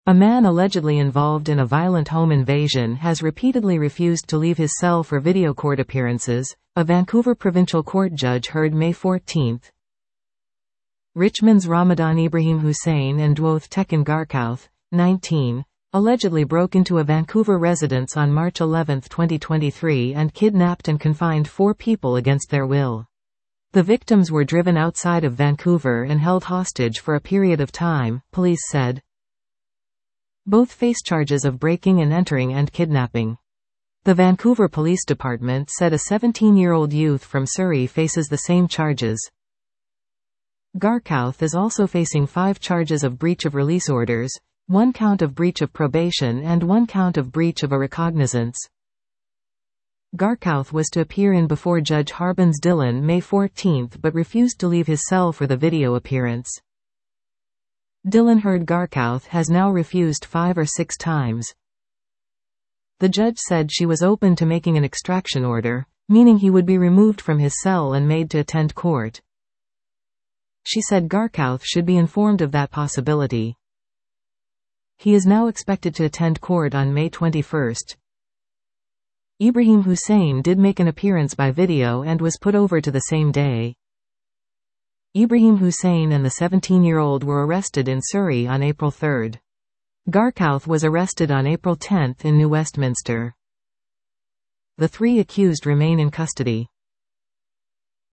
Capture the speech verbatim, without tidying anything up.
A man allegedly involved in a violent home invasion has repeatedly refused to leave his cell for video court appearances, a Vancouver provincial court judge heard May fourteenth. Richmond's Ramadan Ibrahim Hussein and Dwoth Tekin Garkouth, nineteen, allegedly broke into a Vancouver residence on March eleventh twenty twenty-three and kidnapped and confined four people against their will. The victims were driven outside of Vancouver and held hostage for a period of time, police said. Both face charges of breaking and entering and kidnapping. The Vancouver Police Department said a seventeen-year-old youth from Surrey faces the same charges. Garkouth is also facing five charges of breach of release orders, one count of breach of probation and one count of breach of a recognizance. Garkouth was to appear in before Judge Harbans Dillon May fourteenth but refused to leave his cell for the video appearance. Dillon heard Garkouth has now refused five or six times. The judge said she was open to making an extraction order, meaning he would be removed from his cell and made to attend court. She said Garkouth should be informed of that possibility. He is now expected to attend court on May twenty-first. Ibrahim Hussein did make an appearance by video and was put over to the same day. Ibrahim Hussein and the seventeen-year-old were arrested in Surrey on April third. Garkouth was arrested on April tenth in New Westminster. The three accused remain in custody.